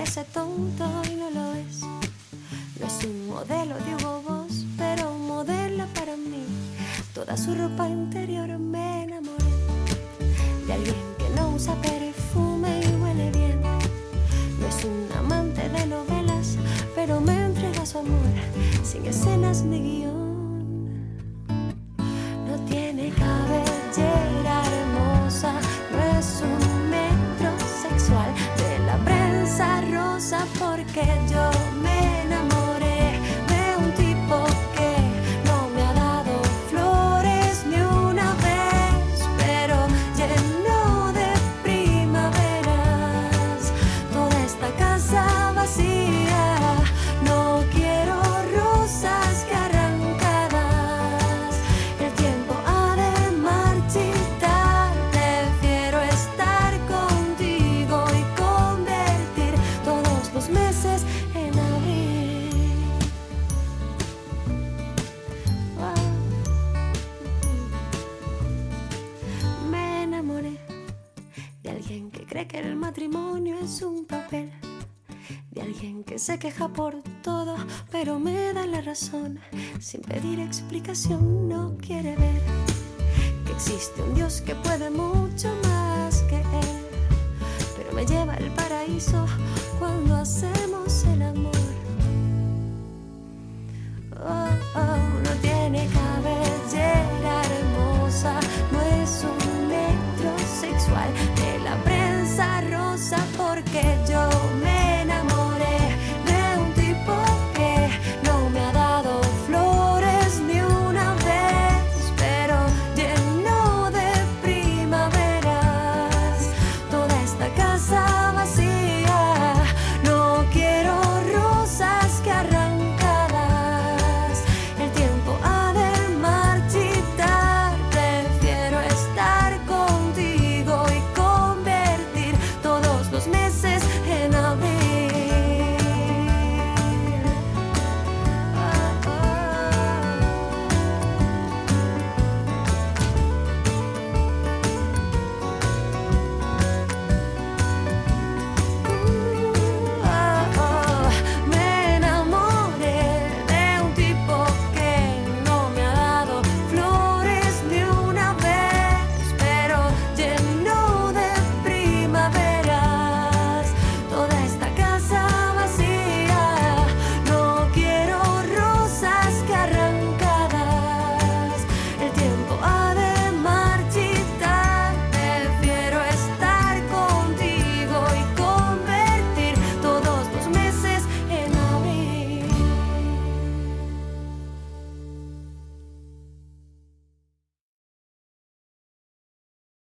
hace tonto y no lo es. No es un modelo de Hugo Boss, pero modela para mí. Toda su ropa interior me enamoré. De alguien que no usa perfume y huele bien. No es un amante de novelas, pero me entrega su amor sin escenas ni guión. No tiene cabellera hermosa, no es un metrosexual de la prensa rosa, porque yo me enamoré de un tipo que no me ha dado flores ni una vez, pero lleno de primaveras toda esta casa vacía. No quiero rosas que arrancadas, el tiempo ha de marchitar. Prefiero estar contigo y convertir todos los meses en abril. Me enamoré de alguien que cree que el matrimonio es un papel. De alguien que se queja por todo, pero me da la razón. Sin pedir explicación no quiere ver que existe un Dios que puede mucho más que él, pero me lleva al paraíso cuando hace